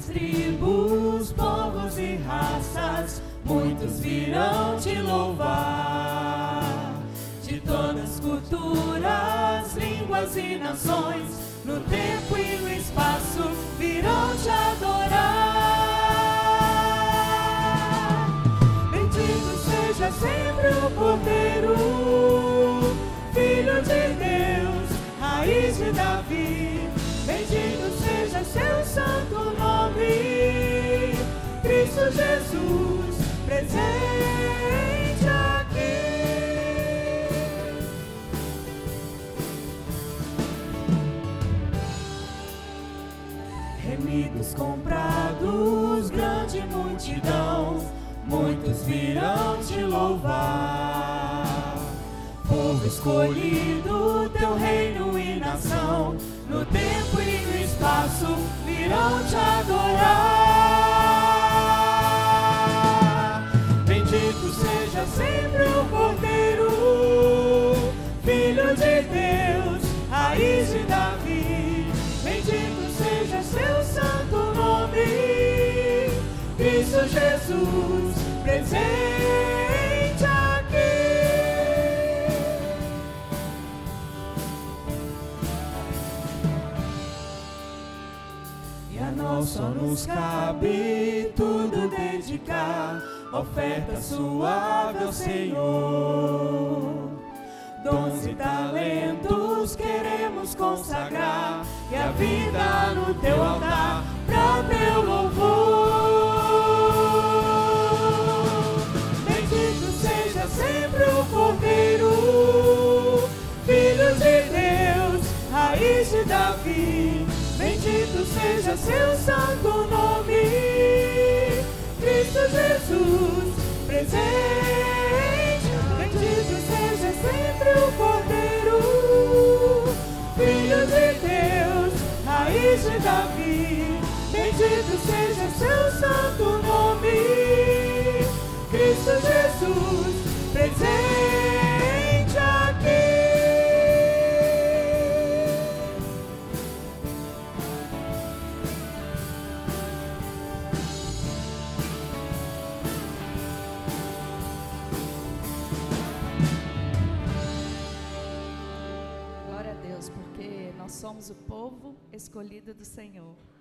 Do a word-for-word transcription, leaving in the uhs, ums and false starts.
tribos, povos e raças, muitos virão te louvar. De todas as culturas, línguas e nações, no tempo e no espaço, virão te adorar. Bendito seja sempre o Cordeiro, Filho de Deus, raiz de Davi. Bendito seja seu santo nome, Cristo Jesus, presente aqui. Remidos, comprados, grande multidão, muitos virão te louvar. Povo escolhido, teu reino e nação, no tempo e no espaço virão te adorar. Bendito seja sempre o Cordeiro, Filho de Deus, raiz de Davi. Bendito seja seu santo nome, Cristo Jesus, presente aqui. E a nós só nos cabe tudo dedicar, oferta suave ao Senhor. Dons e talentos queremos consagrar, e a vida no teu altar, pra teu louvor. Bendito seja sempre o Cordeiro, Filho de Deus, raiz de Davi. Bendito seja seu santo nome, Cristo Jesus, presente. Bendito seja sempre o Cordeiro, Filho de Deus, raiz de Davi. Bendito seja seu santo nome, Cristo Jesus, presente aqui. Porque nós somos o povo escolhido do Senhor.